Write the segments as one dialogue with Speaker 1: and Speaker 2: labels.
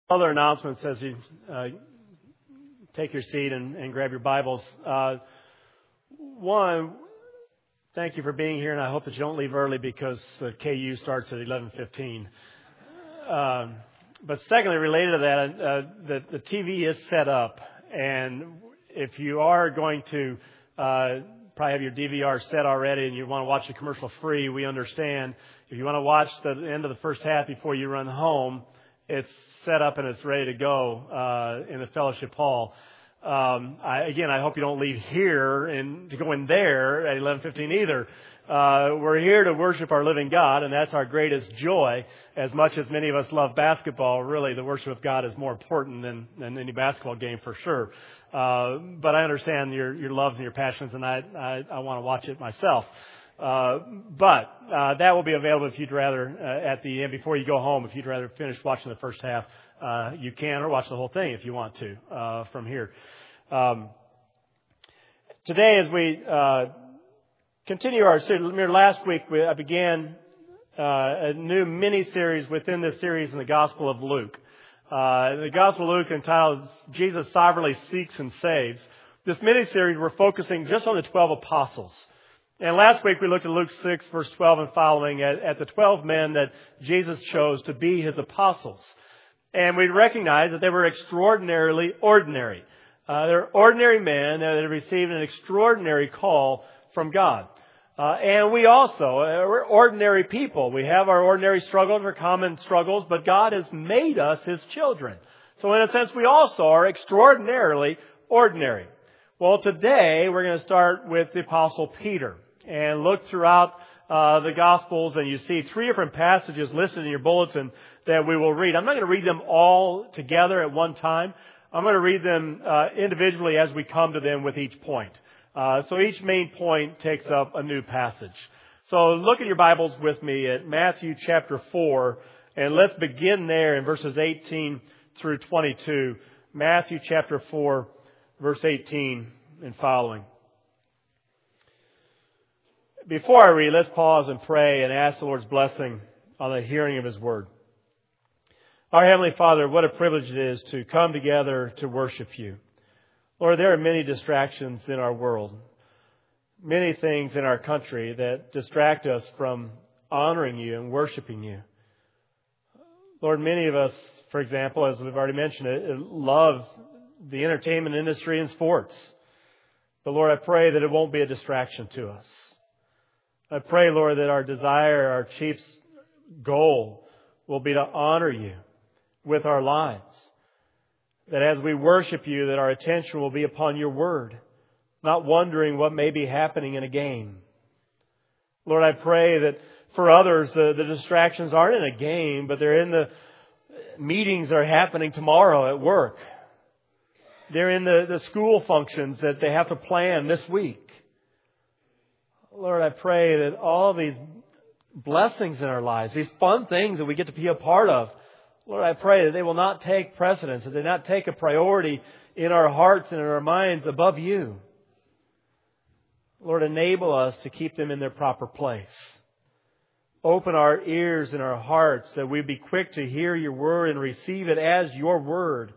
Speaker 1: Other announcements as you take your seat and grab your Bibles. One, thank you for being here, and I hope that you don't leave early because the KU starts at 11:15. But secondly, related to that, the TV is set up, and if you are going to probably have your DVR set already and you want to watch the commercial free, we understand. If you want to watch the end of the first half before you run home, it's set up and it's ready to go in the fellowship hall. I hope you don't leave here and to go in there at 11:15 either. We're here to worship our living God, and that's our greatest joy. As much as many of us love basketball, really the worship of God is more important than any basketball game for sure. But I understand your loves and your passions, and I want to watch it myself. But that will be available if you'd rather at the end before you go home. If you'd rather finish watching the first half, you can, or watch the whole thing if you want to from here. Today, as we continue our series, last week I began a new mini-series within this series in the Gospel of Luke. The Gospel of Luke, entitled "Jesus Sovereignly Seeks and Saves." This mini-series, we're focusing just on the 12 apostles. And last week we looked at Luke 6, verse 12 and following at the 12 men that Jesus chose to be His apostles. And we recognized that they were extraordinarily ordinary. They're ordinary men that have received an extraordinary call from God. And we also, we're ordinary people. We have our ordinary struggles, our common struggles, but God has made us His children. So in a sense, we also are extraordinarily ordinary. Well, today we're going to start with the Apostle Peter and look throughout the Gospels, and you see three different passages listed in your bulletin that we will read. I'm not going to read them all together at one time. I'm going to read them individually as we come to them with each point. So each main point takes up a new passage. So look at your Bibles with me at Matthew chapter 4, and let's begin there in verses 18 through 22. Matthew chapter 4, verse 18 and following. Before I read, let's pause and pray and ask the Lord's blessing on the hearing of His Word. Our Heavenly Father, what a privilege it is to come together to worship You. Lord, there are many distractions in our world, many things in our country that distract us from honoring You and worshiping You. Lord, many of us, for example, as we've already mentioned, love the entertainment industry and sports. But Lord, I pray that it won't be a distraction to us. I pray, Lord, that our desire, our chief's goal will be to honor You with our lives. That as we worship You, that our attention will be upon Your Word, not wondering what may be happening in a game. Lord, I pray that for others, the distractions aren't in a game, but they're in the meetings that are happening tomorrow at work. They're in the school functions that they have to plan this week. Lord, I pray that all these blessings in our lives, these fun things that we get to be a part of, Lord, I pray that they will not take precedence, that they not take a priority in our hearts and in our minds above You. Lord, enable us to keep them in their proper place. Open our ears and our hearts that we be quick to hear Your Word and receive it as Your Word.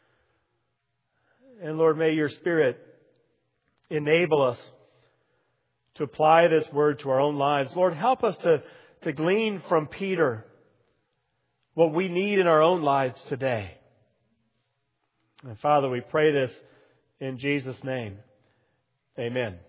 Speaker 1: And Lord, may Your Spirit enable us to apply this Word to our own lives. Lord, help us to glean from Peter what we need in our own lives today. And Father, we pray this in Jesus' name. Amen.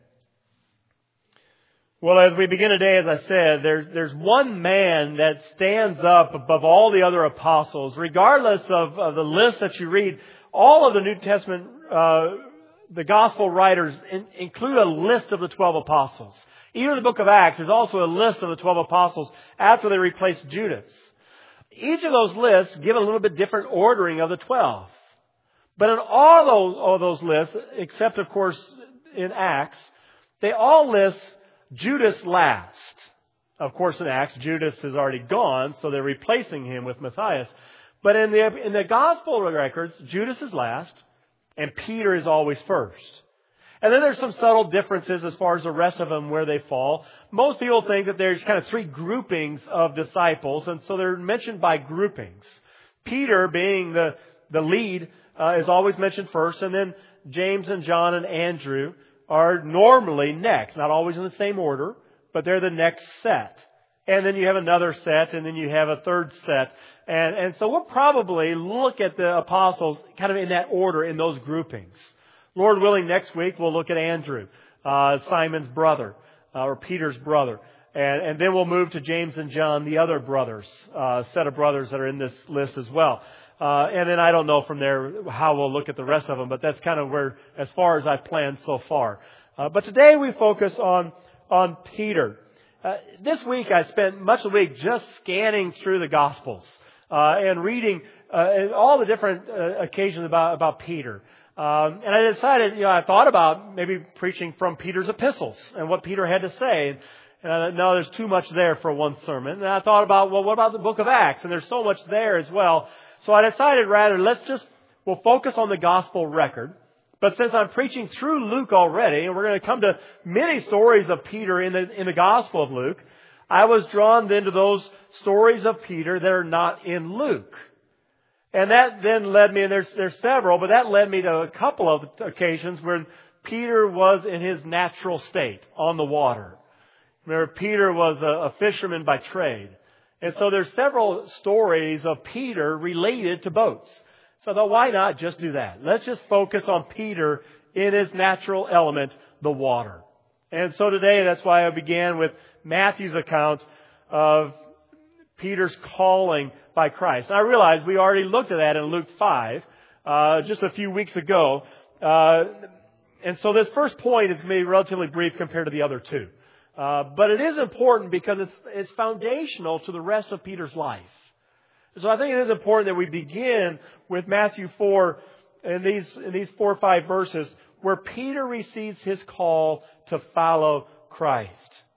Speaker 1: Well, as we begin today, as I said, there's one man that stands up above all the other apostles, regardless of the list that you read. All of the New Testament the Gospel writers include a list of the 12 apostles. Even the book of Acts is also a list of the 12 apostles after they replaced Judas. Each of those lists give a little bit different ordering of the 12. But in all those lists, except of course in Acts, they all list Judas last. Of course in Acts, Judas is already gone, so they're replacing him with Matthias. But in the Gospel records, Judas is last, and Peter is always first. And then there's some subtle differences as far as the rest of them where they fall. Most people think that there's kind of three groupings of disciples, and so they're mentioned by groupings. Peter, being the lead, is always mentioned first, and then James and John and Andrew are normally next. Not always in the same order, but they're the next set. And then you have another set, and then you have a third set. And so we'll probably look at the apostles kind of in that order, in those groupings. Lord willing, next week we'll look at Andrew, Simon's brother, or Peter's brother. And then we'll move to James and John, the other brothers, set of brothers that are in this list as well. And then I don't know from there how we'll look at the rest of them, but that's kind of where, as far as I've planned so far. But today we focus on Peter. This week I spent much of the week just scanning through the Gospels and reading all the different occasions about Peter. And I decided, I thought about maybe preaching from Peter's epistles and what Peter had to say. And I know there's too much there for one sermon. And I thought about, well, what about the book of Acts? And there's so much there as well. So I decided we'll focus on the gospel record. But since I'm preaching through Luke already, and we're going to come to many stories of Peter in the Gospel of Luke, I was drawn then to those stories of Peter that are not in Luke. And that then led me, and there's several, but that led me to a couple of occasions where Peter was in his natural state on the water. Remember, Peter was a fisherman by trade. And so there's several stories of Peter related to boats. So I thought, why not just do that? Let's just focus on Peter in his natural element, the water. And so today, that's why I began with Matthew's account of Peter's calling by Christ. I realize we already looked at that in Luke 5, just a few weeks ago. And so this first point is going to be relatively brief compared to the other two. But it is important because it's foundational to the rest of Peter's life. So I think it is important that we begin with Matthew 4 in these 4 or 5 verses where Peter receives his call to follow Christ.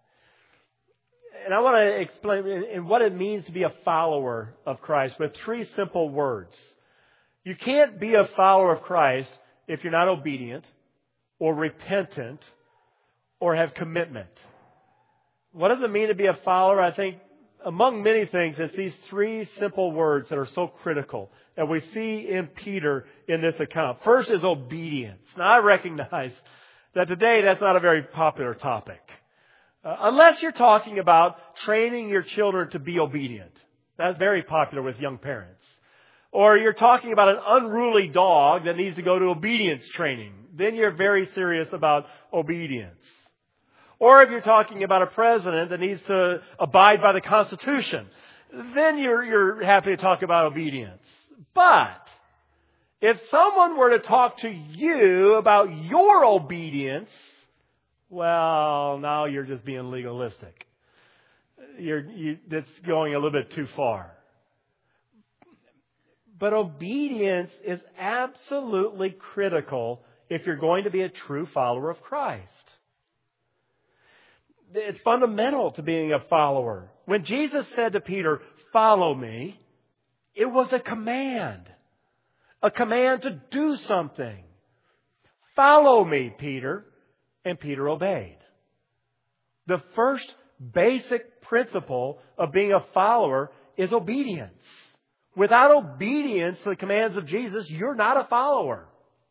Speaker 1: And I want to explain what it means to be a follower of Christ with 3 simple words. You can't be a follower of Christ if you're not obedient or repentant or have commitment. What does it mean to be a follower? I think among many things, it's these 3 simple words that are so critical that we see in Peter in this account. First is obedience. Now, I recognize that today that's not a very popular topic. Unless you're talking about training your children to be obedient. That's very popular with young parents. Or you're talking about an unruly dog that needs to go to obedience training. Then you're very serious about obedience. Or if you're talking about a president that needs to abide by the Constitution, then you're happy to talk about obedience. But if someone were to talk to you about your obedience, well, now you're just being legalistic. That's going a little bit too far. But obedience is absolutely critical if you're going to be a true follower of Christ. It's fundamental to being a follower. When Jesus said to Peter, "Follow me," it was a command to do something. "Follow me, Peter," and Peter obeyed. The first basic principle of being a follower is obedience. Without obedience to the commands of Jesus, you're not a follower.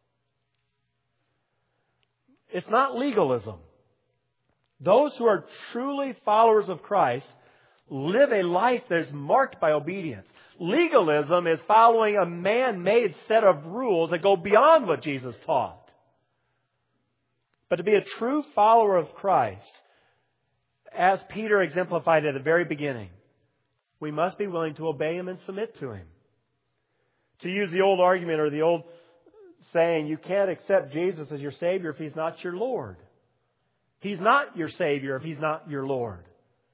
Speaker 1: It's not legalism. Those who are truly followers of Christ live a life that is marked by obedience. Legalism is following a man-made set of rules that go beyond what Jesus taught. But to be a true follower of Christ, as Peter exemplified at the very beginning, we must be willing to obey Him and submit to Him. To use the old argument or the old saying, you can't accept Jesus as your Savior if He's not your Lord. He's not your Savior if He's not your Lord.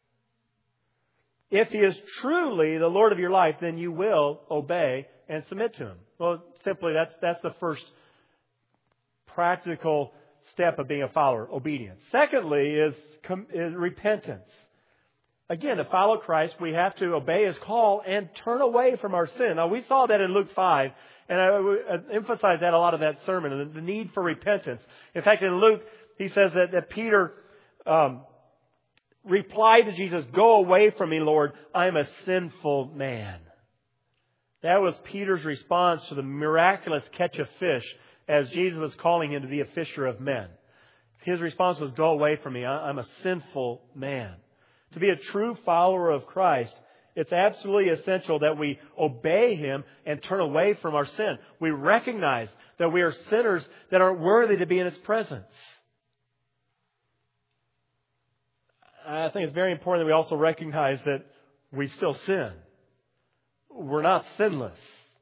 Speaker 1: If He is truly the Lord of your life, then you will obey and submit to Him. Well, simply that's the first practical step of being a follower, obedience. Secondly is repentance. Again, to follow Christ, we have to obey His call and turn away from our sin. Now, we saw that in Luke 5, and I emphasized that a lot of that sermon, the need for repentance. In fact, in Luke, he says that Peter replied to Jesus, "Go away from me, Lord. I am a sinful man." That was Peter's response to the miraculous catch of fish as Jesus was calling him to be a fisher of men. His response was, "Go away from me. I'm a sinful man." To be a true follower of Christ, it's absolutely essential that we obey Him and turn away from our sin. We recognize that we are sinners that aren't worthy to be in His presence. I think it's very important that we also recognize that we still sin. We're not sinless.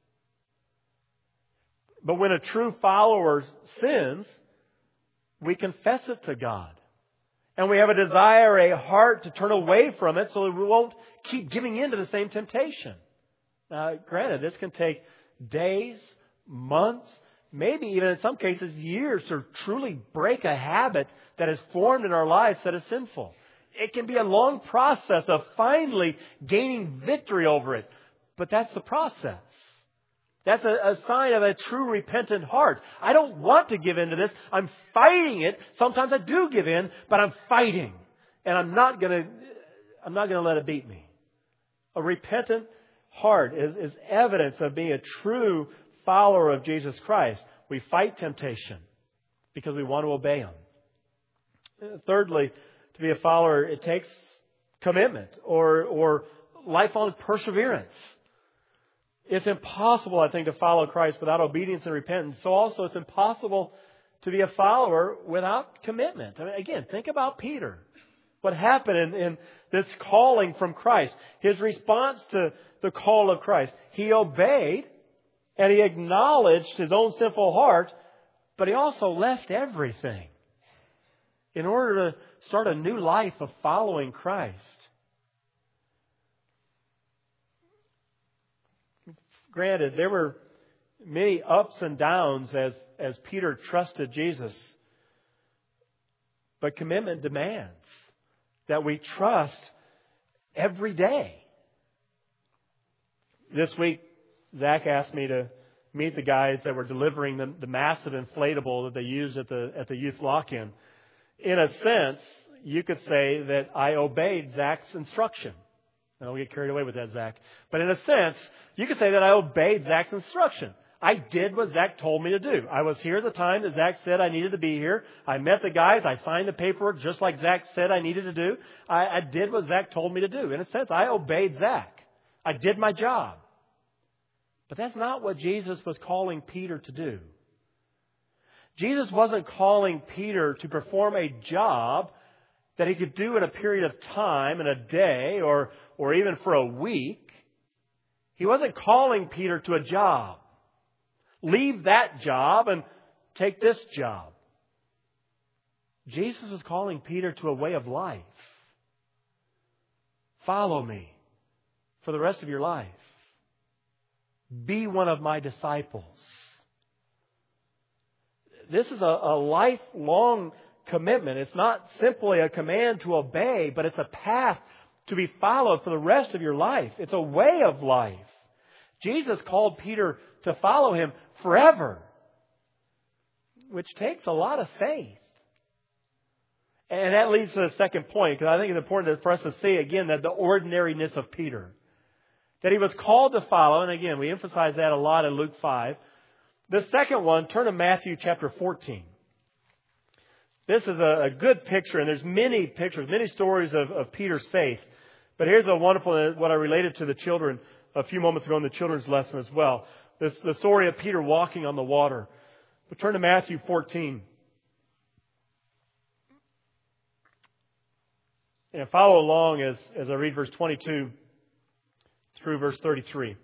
Speaker 1: But when a true follower sins, we confess it to God. And we have a desire, a heart to turn away from it so that we won't keep giving in to the same temptation. Granted, this can take days, months, maybe even in some cases years to truly break a habit that is formed in our lives that is sinful. It can be a long process of finally gaining victory over it. But that's the process. That's a sign of a true repentant heart. I don't want to give in to this. I'm fighting it. Sometimes I do give in, but I'm fighting. And I'm not going to let it beat me. A repentant heart is evidence of being a true follower of Jesus Christ. We fight temptation because we want to obey Him. Thirdly, to be a follower, it takes commitment or lifelong perseverance. It's impossible, I think, to follow Christ without obedience and repentance. So also it's impossible to be a follower without commitment. I mean, again, think about Peter. What happened in this calling from Christ. His response to the call of Christ. He obeyed and he acknowledged his own sinful heart, but he also left everything in order to start a new life of following Christ. Granted, there were many ups and downs as Peter trusted Jesus. But commitment demands that we trust every day. This week, Zach asked me to meet the guys that were delivering the massive inflatable that they used at the youth lock-in. In a sense, you could say that I obeyed Zach's instruction. I don't get carried away with that, Zach. But in a sense, you could say that I obeyed Zach's instruction. I did what Zach told me to do. I was here at the time that Zach said I needed to be here. I met the guys. I signed the paperwork just like Zach said I needed to do. I did what Zach told me to do. In a sense, I obeyed Zach. I did my job. But that's not what Jesus was calling Peter to do. Jesus wasn't calling Peter to perform a job that he could do in a period of time, in a day, or even for a week. He wasn't calling Peter to a job. Leave that job and take this job. Jesus was calling Peter to a way of life. Follow me for the rest of your life. Be one of my disciples. This is a lifelong commitment. It's not simply a command to obey, but it's a path to be followed for the rest of your life. It's a way of life. Jesus called Peter to follow Him forever, which takes a lot of faith. And that leads to the second point, because I think it's important for us to see again that the ordinariness of Peter. That he was called to follow, and again, we emphasize that a lot in Luke 5. The second one, turn to Matthew chapter 14. This is a good picture, and there's many pictures, many stories of Peter's faith. But here's a wonderful, what I related to the children a few moments ago in the children's lesson as well. The story of Peter walking on the water. But turn to Matthew 14. And follow along as I read verse 22 through verse 33.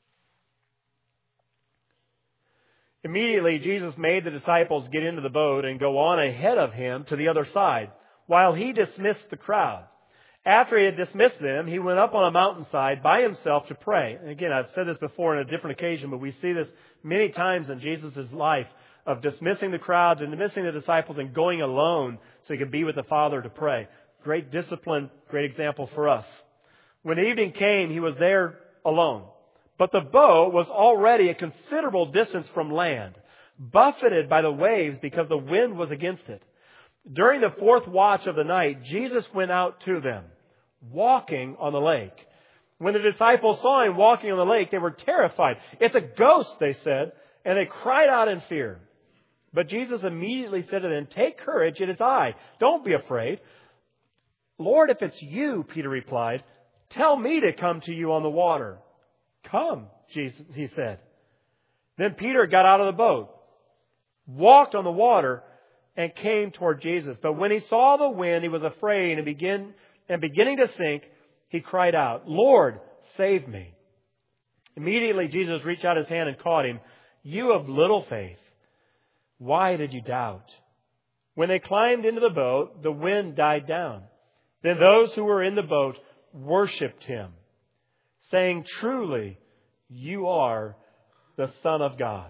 Speaker 1: Immediately, Jesus made the disciples get into the boat and go on ahead of Him to the other side, while He dismissed the crowd. After He had dismissed them, He went up on a mountainside by Himself to pray. And again, I've said this before in a different occasion, but we see this many times in Jesus' life of dismissing the crowds and dismissing the disciples and going alone so He could be with the Father to pray. Great discipline, great example for us. When evening came, He was there alone. But the boat was already a considerable distance from land, buffeted by the waves because the wind was against it. During the fourth watch of the night, Jesus went out to them, walking on the lake. When the disciples saw him walking on the lake, they were terrified. "It's a ghost," they said, and they cried out in fear. But Jesus immediately said to them, "Take courage, it is I. Don't be afraid." "Lord, if it's you," Peter replied, "tell me to come to you on the water." "Come," he said. Then Peter got out of the boat, walked on the water, and came toward Jesus. But when he saw the wind, he was afraid, and beginning to sink, he cried out, "Lord, save me." Immediately Jesus reached out his hand and caught him. "You of little faith, why did you doubt?" When they climbed into the boat, the wind died down. Then those who were in the boat worshipped him, saying, "Truly, you are the Son of God."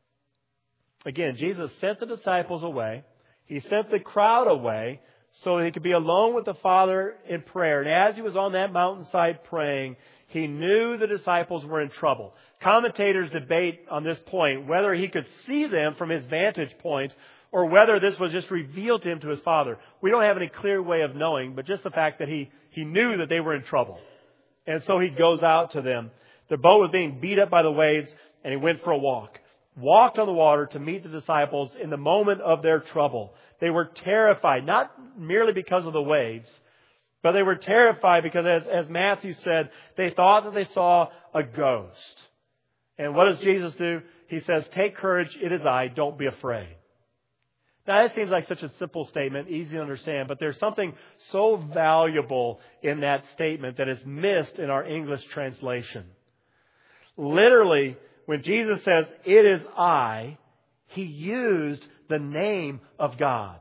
Speaker 1: Again, Jesus sent the disciples away. He sent the crowd away so that he could be alone with the Father in prayer. And as he was on that mountainside praying, he knew the disciples were in trouble. Commentators debate on this point whether he could see them from his vantage point or whether this was just revealed to him to his Father. We don't have any clear way of knowing, but just the fact that he knew that they were in trouble. And so he goes out to them. The boat was being beat up by the waves, and he went for a walk. Walked on the water to meet the disciples in the moment of their trouble. They were terrified, not merely because of the waves, but they were terrified because, as Matthew said, they thought that they saw a ghost. And what does Jesus do? He says, "Take courage, it is I, don't be afraid." Now, that seems like such a simple statement, easy to understand, but there's something so valuable in that statement that is missed in our English translation. Literally, when Jesus says, "It is I," he used the name of God.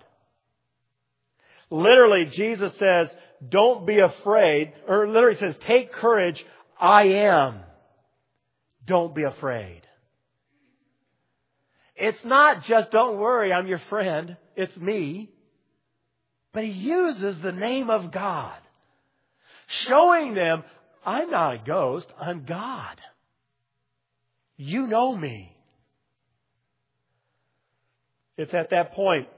Speaker 1: Literally, Jesus says, "Don't be afraid," or literally says, "Take courage, I am. Don't be afraid." It's not just, "Don't worry, I'm your friend. It's me." But he uses the name of God, showing them, I'm not a ghost, I'm God. You know me. It's at that point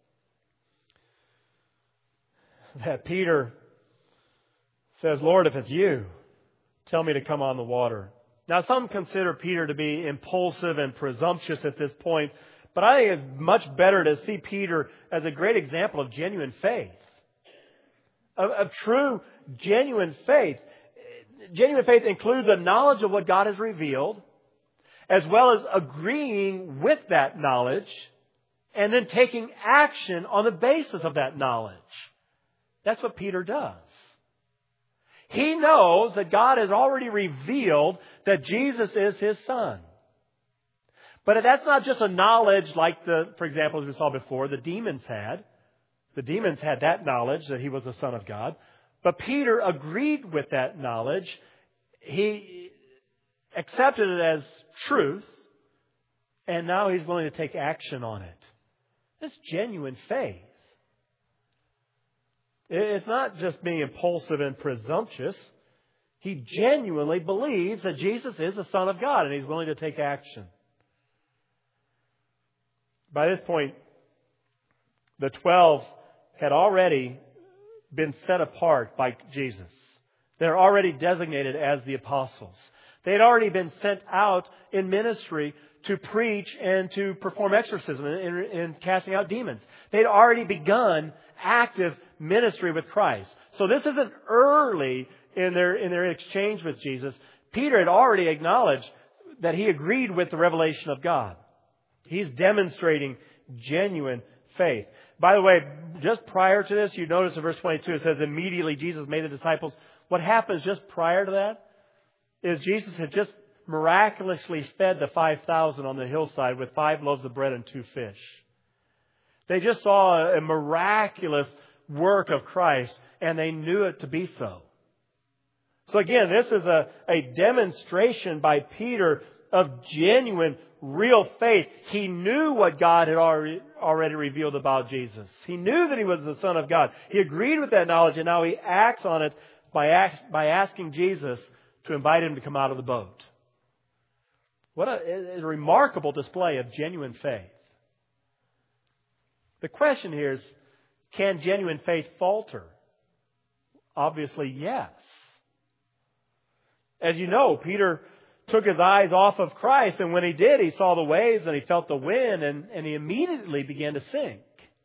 Speaker 1: that Peter says, "Lord, if it's you, tell me to come on the water." Now, some consider Peter to be impulsive and presumptuous at this point, but I think it's much better to see Peter as a great example of genuine faith. Of true, genuine faith. Genuine faith includes a knowledge of what God has revealed, as well as agreeing with that knowledge, and then taking action on the basis of that knowledge. That's what Peter does. He knows that God has already revealed that Jesus is His Son. But that's not just a knowledge like for example, as we saw before, the demons had. The demons had that knowledge that He was the Son of God. But Peter agreed with that knowledge. He accepted it as truth. And now he's willing to take action on it. That's genuine faith. It's not just being impulsive and presumptuous. He genuinely believes that Jesus is the Son of God, and he's willing to take action. By this point, the 12 had already been set apart by Jesus. They're already designated as the apostles. They had already been sent out in ministry to preach and to perform exorcism and casting out demons. They'd already begun active ministry with Christ. So this isn't early in their exchange with Jesus. Peter had already acknowledged that he agreed with the revelation of God. He's demonstrating genuine faith. By the way, just prior to this, you notice in verse 22, it says, immediately Jesus made the disciples. What happens just prior to that is Jesus had just miraculously fed the 5,000 on the hillside with 5 loaves of bread and 2 fish. They just saw a miraculous work of Christ, and they knew it to be so. So again, this is a demonstration by Peter of genuine, real faith. He knew what God had already revealed about Jesus. He knew that He was the Son of God. He agreed with that knowledge, and now he acts on it by asking Jesus to invite him to come out of the boat. What a remarkable display of genuine faith. The question here is, can genuine faith falter? Obviously, yes. As you know, Peter took his eyes off of Christ, and when he did, he saw the waves and he felt the wind, and he immediately began to sink.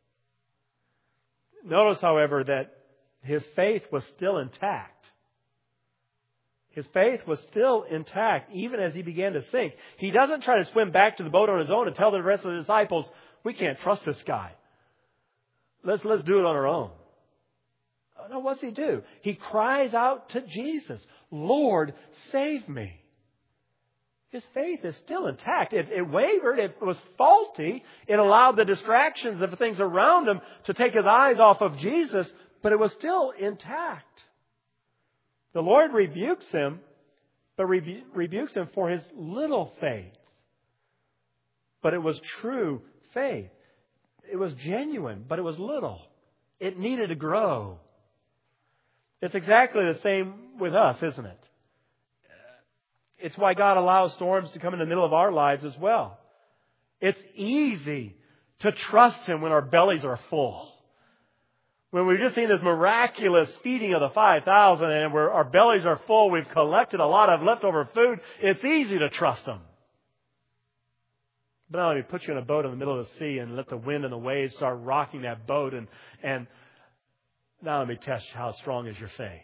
Speaker 1: Notice, however, that his faith was still intact. His faith was still intact even as he began to sink. He doesn't try to swim back to the boat on his own and tell the rest of the disciples, we can't trust this guy. Let's do it on our own. No, what's he do? He cries out to Jesus, Lord, save me. His faith is still intact. It wavered. It was faulty. It allowed the distractions of the things around him to take his eyes off of Jesus, but it was still intact. The Lord rebukes him, but rebukes him for his little faith. But it was true faith. It was genuine, but it was little. It needed to grow. It's exactly the same with us, isn't it? It's why God allows storms to come in the middle of our lives as well. It's easy to trust Him when our bellies are full. When we've just seen this miraculous feeding of the 5,000 and our bellies are full, we've collected a lot of leftover food, it's easy to trust Him. But now let me put you in a boat in the middle of the sea and let the wind and the waves start rocking that boat, and now let me test how strong is your faith.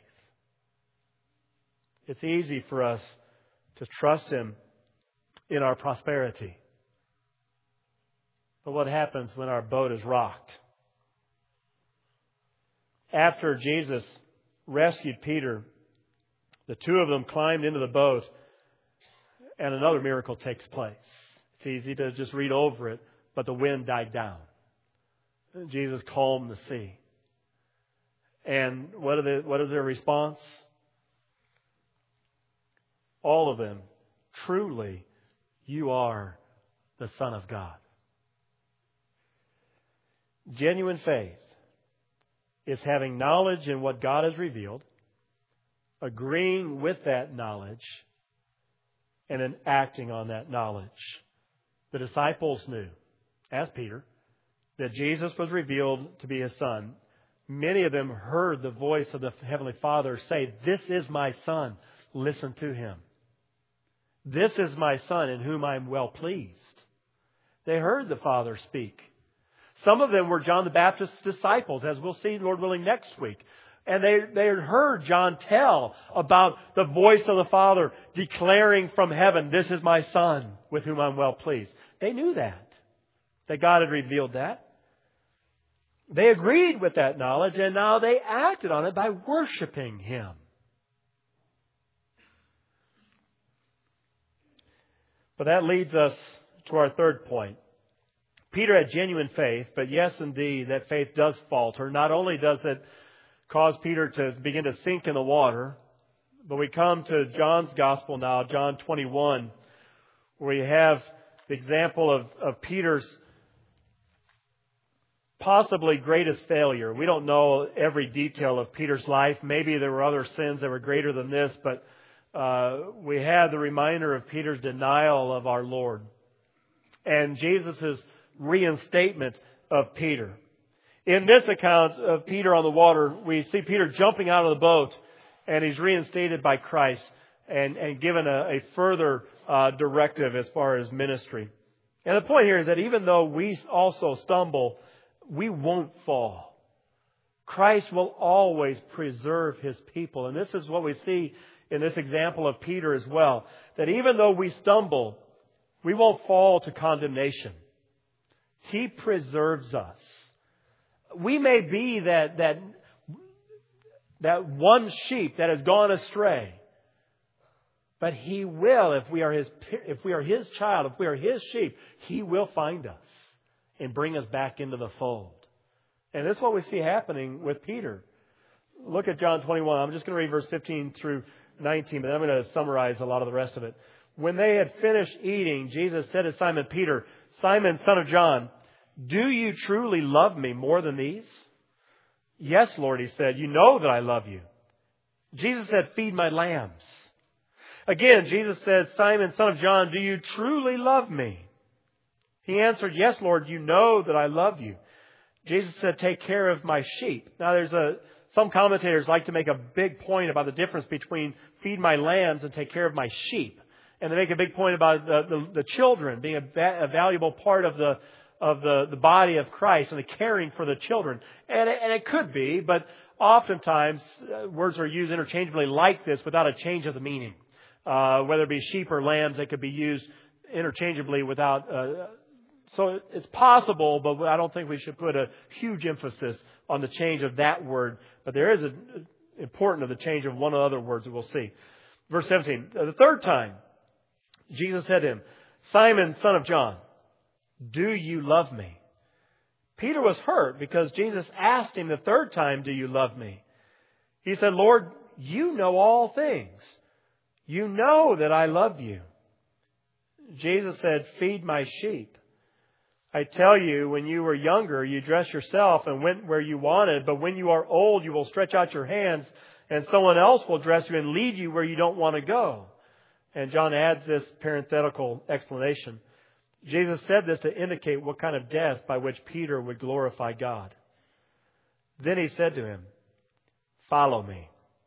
Speaker 1: It's easy for us to trust Him in our prosperity. But what happens when our boat is rocked? After Jesus rescued Peter, the two of them climbed into the boat, and another miracle takes place. It's easy to just read over it, but the wind died down. Jesus calmed the sea. And what is their response? All of them, truly, you are the Son of God. Genuine faith is having knowledge in what God has revealed, agreeing with that knowledge, and then acting on that knowledge. The disciples knew, as Peter, that Jesus was revealed to be His Son. Many of them heard the voice of the Heavenly Father say, "This is my Son, listen to Him. This is my Son in whom I am well pleased." They heard the Father speak. Some of them were John the Baptist's disciples, as we'll see, Lord willing, next week. And they had heard John tell about the voice of the Father declaring from heaven, "This is my Son with whom I'm well pleased." They knew that God had revealed that. They agreed with that knowledge, and now they acted on it by worshiping Him. But that leads us to our third point. Peter had genuine faith, but yes, indeed, that faith does falter. Not only does it cause Peter to begin to sink in the water, but we come to John's Gospel now, John 21, where we have the example of Peter's possibly greatest failure. We don't know every detail of Peter's life. Maybe there were other sins that were greater than this, but we have the reminder of Peter's denial of our Lord and Jesus' reinstatement of Peter. In this account of Peter on the water, we see Peter jumping out of the boat, and he's reinstated by Christ and given a further directive as far as ministry. And the point here is that even though we also stumble, we won't fall. Christ will always preserve His people. And this is what we see in this example of Peter as well. That even though we stumble, we won't fall to condemnation. He preserves us. We may be that one sheep that has gone astray. But He will, if we are His child, if we are His sheep, He will find us and bring us back into the fold. And this is what we see happening with Peter. Look at John 21. I'm just going to read verse 15 through 19, but I'm going to summarize a lot of the rest of it. When they had finished eating, Jesus said to Simon Peter, "Simon, son of John, do you truly love me more than these?" "Yes, Lord," he said, "you know that I love you." Jesus said, "Feed my lambs." Again, Jesus said, "Simon, son of John, do you truly love me?" He answered, "Yes, Lord, you know that I love you." Jesus said, "Take care of my sheep." Now there's some commentators like to make a big point about the difference between feed my lambs and take care of my sheep. And they make a big point about the children being a valuable part of the body of Christ and the caring for the children. And it could be, but oftentimes words are used interchangeably like this without a change of the meaning. Whether it be sheep or lambs, they could be used interchangeably without. So it's possible, but I don't think we should put a huge emphasis on the change of that word. But there is important of the change of one of the other words that we'll see. Verse 17. The third time, Jesus said to him, Simon, son of John, do you love me? Peter was hurt because Jesus asked him the third time, do you love me? He said, Lord, you know all things. You know that I love you. Jesus said, feed my sheep. I tell you, when you were younger, you dressed yourself and went where you wanted. But when you are old, you will stretch out your hands and someone else will dress you and lead you where you don't want to go. And John adds this parenthetical explanation. Jesus said this to indicate what kind of death by which Peter would glorify God. Then he said to him, follow me.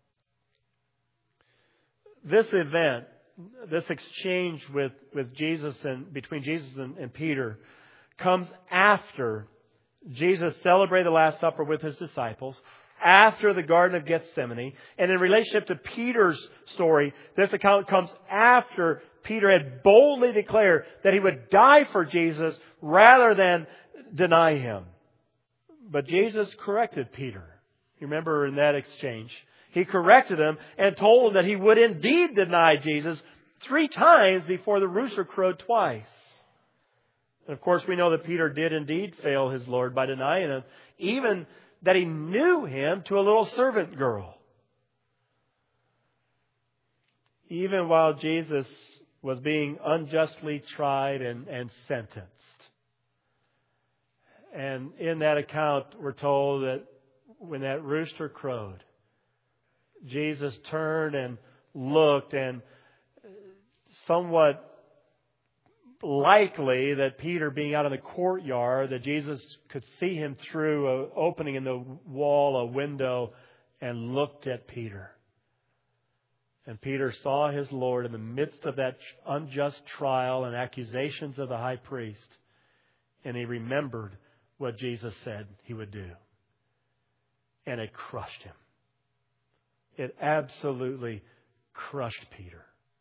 Speaker 1: This event, this exchange with Jesus and between Jesus and Peter comes after Jesus celebrated the Last Supper with His disciples, after the Garden of Gethsemane. And in relationship to Peter's story, this account comes after Peter had boldly declared that he would die for Jesus rather than deny Him. But Jesus corrected Peter. You remember in that exchange, He corrected him and told him that he would indeed deny Jesus 3 times before the rooster crowed twice. And of course, we know that Peter did indeed fail his Lord by denying Him, even that he knew Him to a little servant girl. Even while Jesus was being unjustly tried and sentenced. And in that account, we're told that when that rooster crowed, Jesus turned and looked, and somewhat likely that Peter, being out in the courtyard, that Jesus could see him through an opening in the wall, a window, and looked at Peter. And Peter saw his Lord in the midst of that unjust trial and accusations of the high priest. And he remembered what Jesus said He would do. And it crushed him. It absolutely crushed Peter.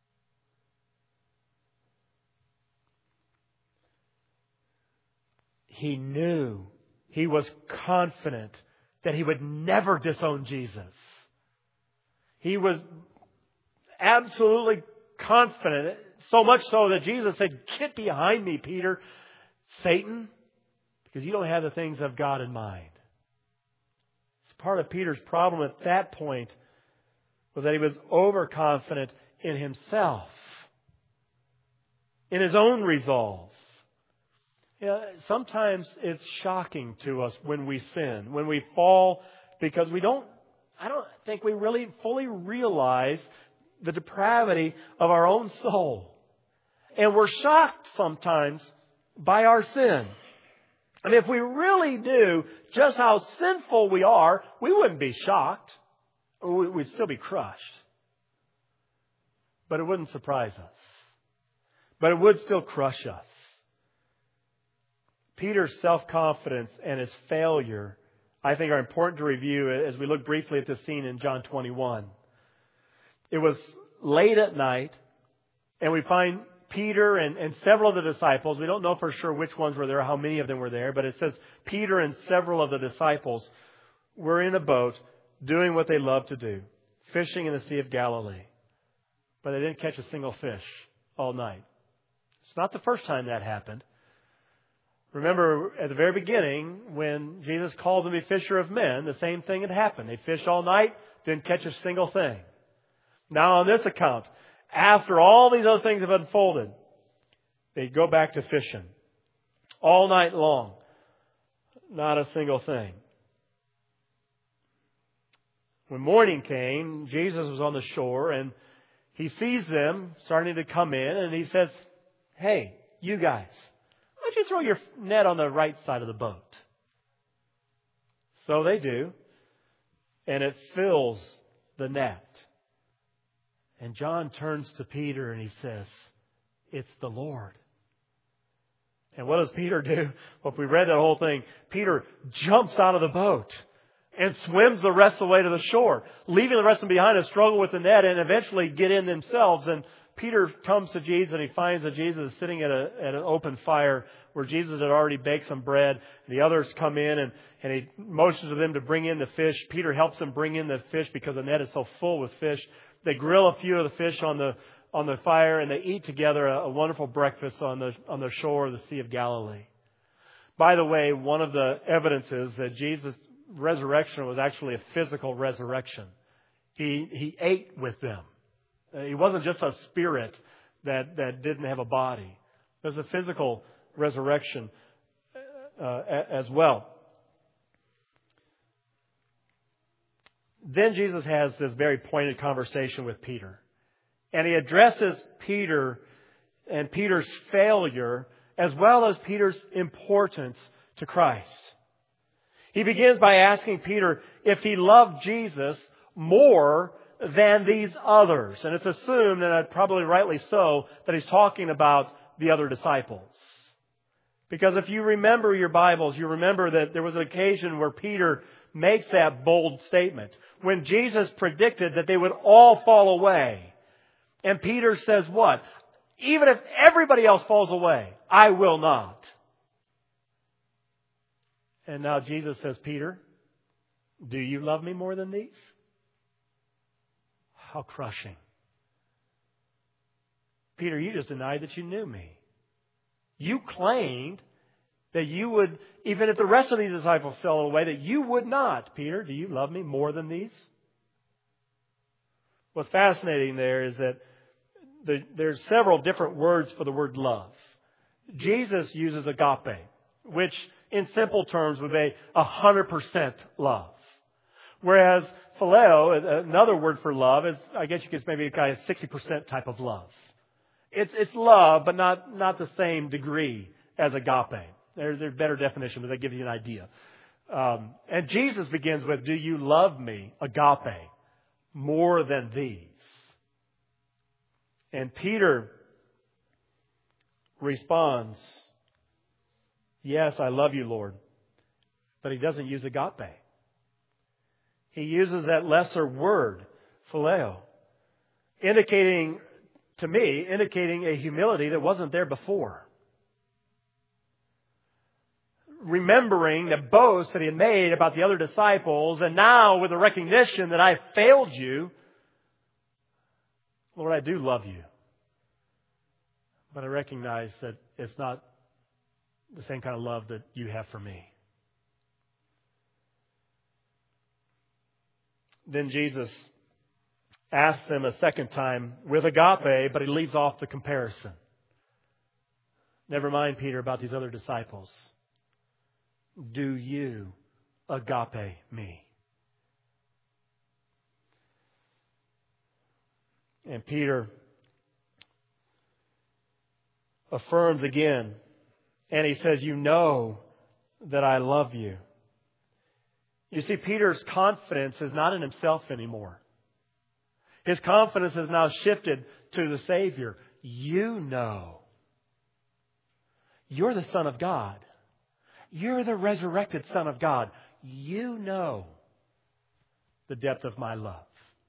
Speaker 1: He knew, he was confident that he would never disown Jesus. He was absolutely confident, so much so that Jesus said, get behind me, Peter, Satan, because you don't have the things of God in mind. Part of Peter's problem at that point was that he was overconfident in himself, in his own resolve. Sometimes it's shocking to us when we sin, when we fall, because I don't think we really fully realize the depravity of our own soul. And we're shocked sometimes by our sin. I mean, if we really knew just how sinful we are, we wouldn't be shocked. We'd still be crushed. But it wouldn't surprise us. But it would still crush us. Peter's self-confidence and his failure, I think, are important to review as we look briefly at this scene in John 21. It was late at night, and we find Peter and several of the disciples. We don't know for sure which ones were there, how many of them were there, but it says Peter and several of the disciples were in a boat doing what they loved to do, fishing in the Sea of Galilee. But they didn't catch a single fish all night. It's not the first time that happened. Remember, at the very beginning, when Jesus called them to be fisher of men, the same thing had happened. They fished all night, didn't catch a single thing. Now, on this account, after all these other things have unfolded, they go back to fishing. All night long. Not a single thing. When morning came, Jesus was on the shore and He sees them starting to come in and He says, hey, you guys, why don't you throw your net on the right side of the boat? So they do. and it fills the net. And John turns to Peter and he says, "It's the Lord." And what does Peter do? Well, if we read that whole thing, Peter jumps out of the boat and swims the rest of the way to the shore, leaving the rest of them behind to struggle with the net and eventually get in themselves. And Peter comes to Jesus and he finds that Jesus is sitting at an open fire where Jesus had already baked some bread. The others come in and he motions to them to bring in the fish. Peter helps them bring in the fish because the net is so full with fish. They grill a few of the fish on the fire and they eat together a wonderful breakfast on the shore of the Sea of Galilee. By the way, one of the evidences that Jesus' resurrection was actually a physical resurrection. He ate with them. He wasn't just a spirit that didn't have a body. There's a physical resurrection as well. Then Jesus has this very pointed conversation with Peter. And he addresses Peter and Peter's failure as well as Peter's importance to Christ. He begins by asking Peter if he loved Jesus more than these others. And it's assumed, and probably rightly so, that he's talking about the other disciples. Because if you remember your Bibles, you remember that there was an occasion where Peter makes that bold statement. When Jesus predicted that they would all fall away. And Peter says what? Even if everybody else falls away, I will not. And now Jesus says, Peter, do you love me more than these? How crushing. Peter, you just denied that you knew me. You claimed that you would, even if the rest of these disciples fell away, that you would not. Peter, do you love me more than these? What's fascinating there is that there's several different words for the word love. Jesus uses agape, which in simple terms would be 100% love. Whereas phileo, another word for love, is, I guess you could maybe kind of 60% type of love. It's love, but not the same degree as agape. There's a better definition, but that gives you an idea. And Jesus begins with, do you love me, agape, more than these? And Peter responds, yes, I love you, Lord. But he doesn't use agape. He uses that lesser word, phileo, indicating a humility that wasn't there before. Remembering the boast that he had made about the other disciples, and now with the recognition that I failed you, Lord, I do love you. But I recognize that it's not the same kind of love that you have for me. Then Jesus asks them a second time with agape, but he leaves off the comparison. Never mind, Peter, about these other disciples. Do you agape me? And Peter affirms again, and he says, you know that I love you. You see, Peter's confidence is not in himself anymore. His confidence has now shifted to the Savior. You know. You're the Son of God. You're the resurrected Son of God. You know the depth of my love.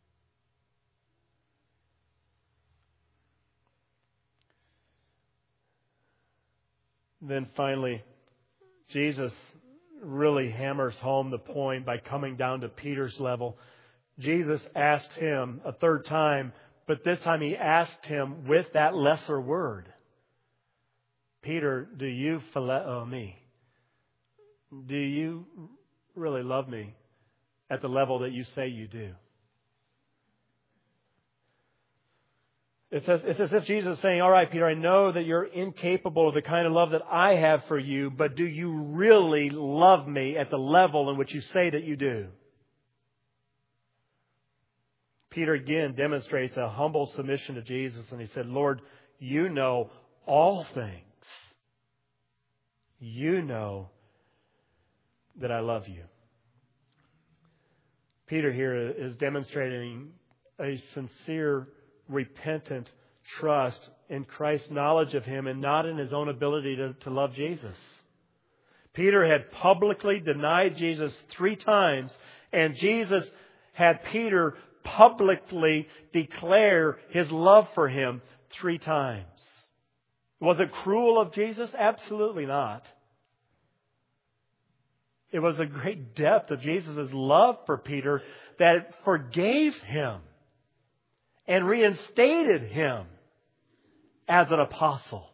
Speaker 1: Then finally, Jesus really hammers home the point by coming down to Peter's level. Jesus asked him a third time, but this time he asked him with that lesser word. Peter, do you phileo me? Do you really love me at the level that you say you do? It's as if Jesus is saying, all right, Peter, I know that you're incapable of the kind of love that I have for you, but do you really love me at the level in which you say that you do? Peter again demonstrates a humble submission to Jesus, and he said, Lord, you know all things. You know that I love you. Peter here is demonstrating a sincere, repentant trust in Christ's knowledge of Him and not in his own ability to love Jesus. Peter had publicly denied Jesus 3 times, and Jesus had Peter publicly declare His love for him 3 times. Was it cruel of Jesus? Absolutely not. It was a great depth of Jesus' love for Peter that forgave him and reinstated him as an apostle.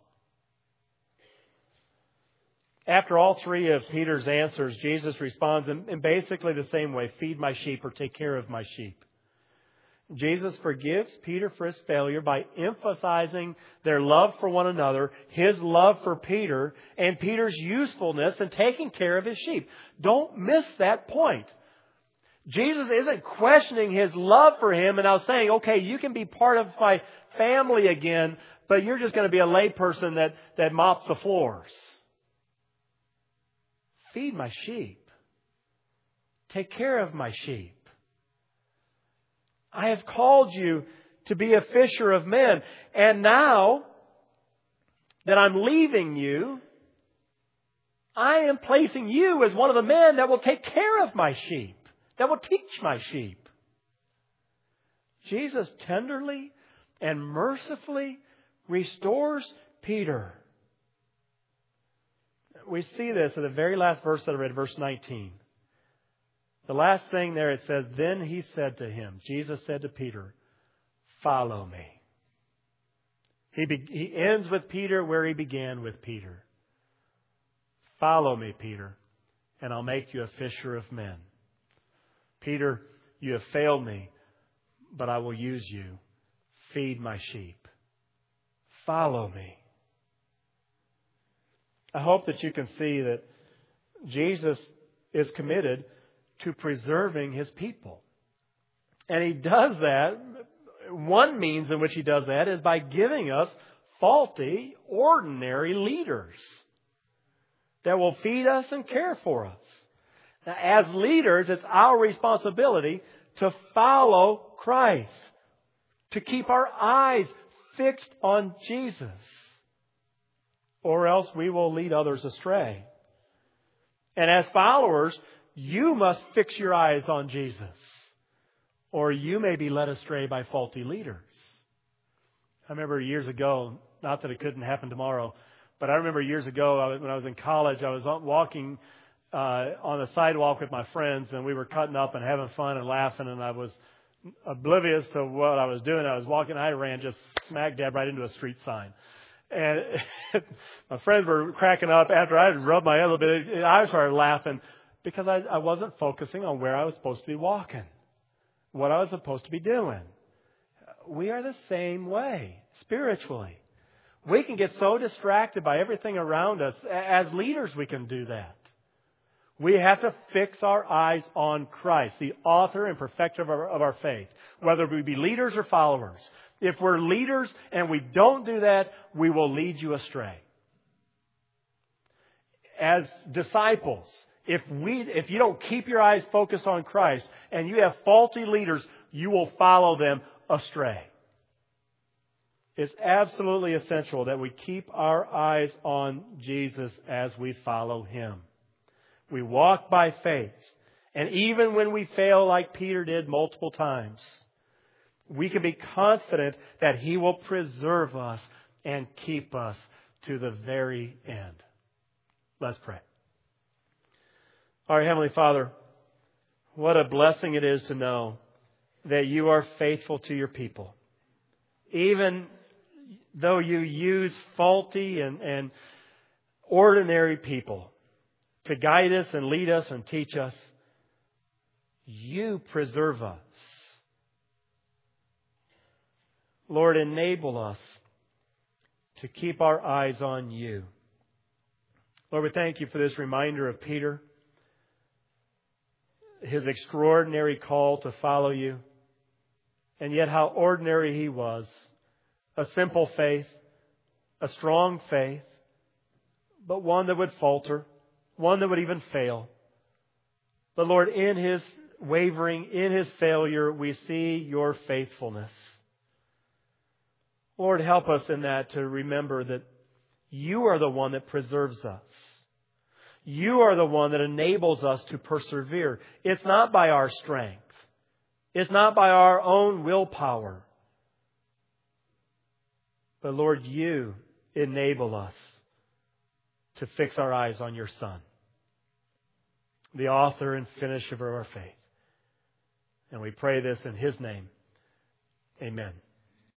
Speaker 1: After all 3 of Peter's answers, Jesus responds in basically the same way: feed my sheep or take care of my sheep. Jesus forgives Peter for his failure by emphasizing their love for one another, his love for Peter, and Peter's usefulness in taking care of his sheep. Don't miss that point. Jesus isn't questioning his love for him and now saying, okay, you can be part of my family again, but you're just going to be a layperson that mops the floors. Feed my sheep. Take care of my sheep. I have called you to be a fisher of men. And now that I'm leaving you, I am placing you as one of the men that will take care of my sheep, that will teach my sheep. Jesus tenderly and mercifully restores Peter. We see this in the very last verse that I read, verse 19. The last thing there, it says, then he said to him, Jesus said to Peter, follow me. He ends with Peter where he began with Peter. Follow me, Peter, and I'll make you a fisher of men. Peter, you have failed me, but I will use you. Feed my sheep. Follow me. I hope that you can see that Jesus is committed to preserving His people. And He does that. One means in which He does that is by giving us faulty, ordinary leaders that will feed us and care for us. Now, as leaders, it's our responsibility to follow Christ, to keep our eyes fixed on Jesus, or else we will lead others astray. And as followers, you must fix your eyes on Jesus, or you may be led astray by faulty leaders. I remember years ago, not that it couldn't happen tomorrow, but I remember years ago when I was in college, I was walking on the sidewalk with my friends, and we were cutting up and having fun and laughing, and I was oblivious to what I was doing. I was walking, I ran just smack dab right into a street sign. And my friends were cracking up after I had rubbed my head a little bit. I started laughing because I wasn't focusing on where I was supposed to be walking, what I was supposed to be doing. We are the same way spiritually. We can get so distracted by everything around us. As leaders, we can do that. We have to fix our eyes on Christ, the author and perfecter of our faith, whether we be leaders or followers. If we're leaders and we don't do that, we will lead you astray. As disciples, if you don't keep your eyes focused on Christ and you have faulty leaders, you will follow them astray. It's absolutely essential that we keep our eyes on Jesus as we follow Him. We walk by faith. And even when we fail like Peter did multiple times, we can be confident that He will preserve us and keep us to the very end. Let's pray. Our Heavenly Father, what a blessing it is to know that You are faithful to Your people. Even though You use faulty and ordinary people to guide us and lead us and teach us, You preserve us. Lord, enable us to keep our eyes on You. Lord, we thank You for this reminder of Peter, his extraordinary call to follow You, and yet how ordinary he was. A simple faith, a strong faith, but one that would falter, one that would even fail. But Lord, in his wavering, in his failure, we see your faithfulness. Lord, help us in that to remember that you are the one that preserves us. You are the one that enables us to persevere. It's not by our strength. It's not by our own willpower. But Lord, you enable us to fix our eyes on your Son, the author and finisher of our faith. And we pray this in his name. Amen.